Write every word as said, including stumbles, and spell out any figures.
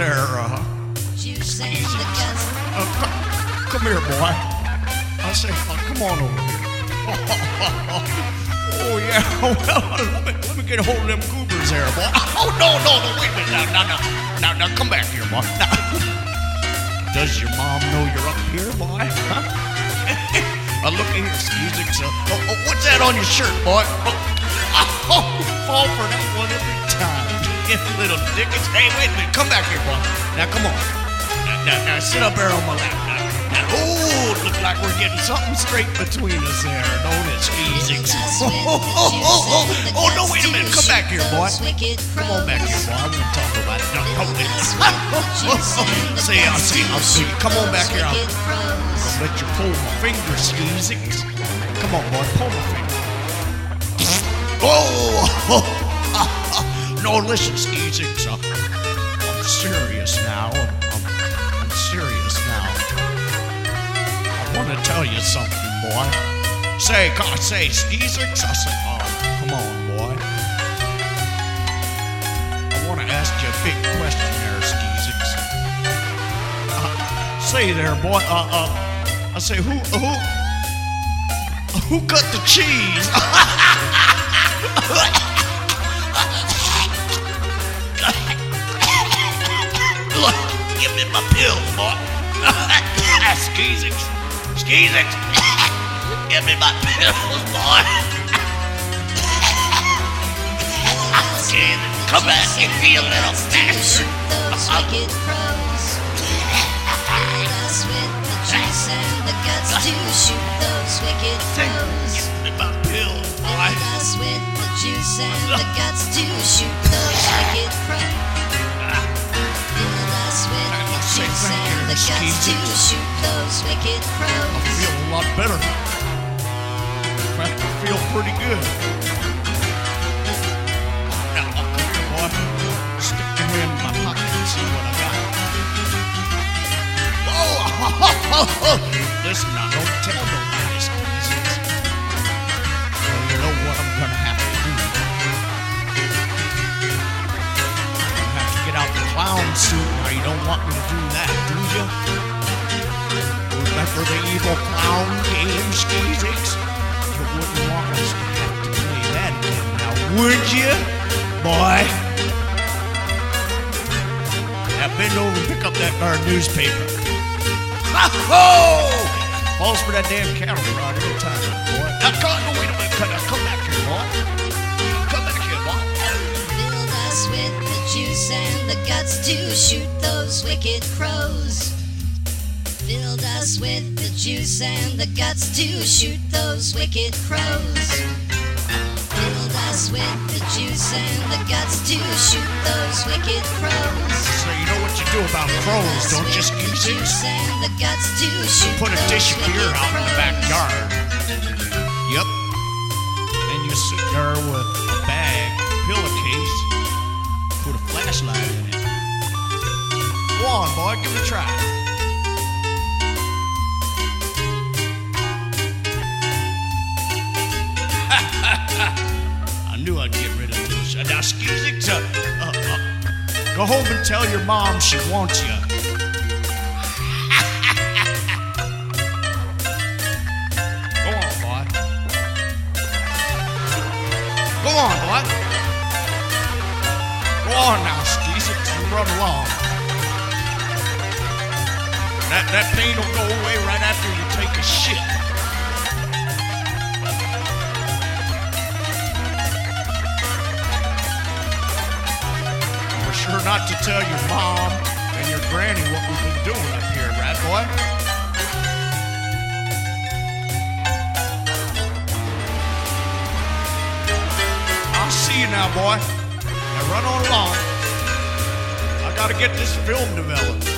there, uh, easy. Uh, come, come here, boy. I say, oh, come on over here. Oh, yeah, well, let me, let me get a hold of them goobers there, boy. Oh, no, no, no, wait a minute. Now, now, now, now, now come back here, boy. Now, does your mom know you're up here, boy? Huh? Uh, look here, Skeezix. Uh, oh, oh, what's that on your shirt, boy? Oh, oh, you fall for that one every time. You little dickens. Hey, wait a minute. Come back here, boy. Now, come on. Now, now, now sit up there on my lap. Now, now, oh, it looks like we're getting something straight between us there, don't it, Skeezix? Oh, oh, oh, oh, oh, oh, no, wait a minute. Come back here, boy. Come on back here, boy. I want to talk about it. No, come on. See, I'll see, I'll see. Come on back here. I'll, I'll let you pull my finger, Skeezix. Come on, boy. Pull my finger. Oh! No, listen, Skeezix. Uh, I'm serious now. I'm, I'm serious now. I want to tell you something, boy. Say, God, say, Skeezix. I said, oh, come on, boy. I want to ask you a big question there, Skeezix. Uh, say there, boy. Uh, uh, I say, who, who, who cut the cheese? Look, give me my pills, boy. Skeezix, Skeezix, give me my pills, boy. Skeezix, come back and be a little faster. To shoot those wicked crows. Give me my pills, boy. Fill us with the juice and the guts to shoot those wicked crows. Fill us with the juice and the guts to shoot those wicked crows. I feel a lot better. In fact, I feel pretty good. Now, come here, boy. Stick your hand in my pocket and see what I got. Oh, listen now, don't tell nobody, Skeezix. Well, you know what I'm gonna have to do. I'm gonna have to get out the clown suit. Now, you don't want me to do that, do you? Remember the evil clown game, Skeezix? You wouldn't want us to have to play that again, now would you, boy? Now, bend over and pick up that darn newspaper. Oh! Falls for that damn cattle prod every time, boy. Now, come, no, wait a minute. Come, come back here, boy. Come back here, boy. Filled us with the juice and the guts to shoot those wicked crows. Filled us with the juice and the guts to shoot those wicked crows. Filled us with the juice and the guts to shoot those wicked crows. So you know what you do about crows, don't you, Skeezix? You put a dish of beer out in the backyard. Yep. And you sit there with a bag, a pillowcase, put a flashlight in it. Go on, boy, give it a try. I knew I'd get rid of this. Now, Skeezix, uh, uh, uh, go home and tell your mom she wants you. Go on, boy. Go on, boy. Go on now, Skeezix, you run along. That, that pain will go away right after you take a shit. Sure not to tell your mom and your granny what we've been doing up here, right, boy? I'll see you now, boy. Now run on along. I gotta get this film developed.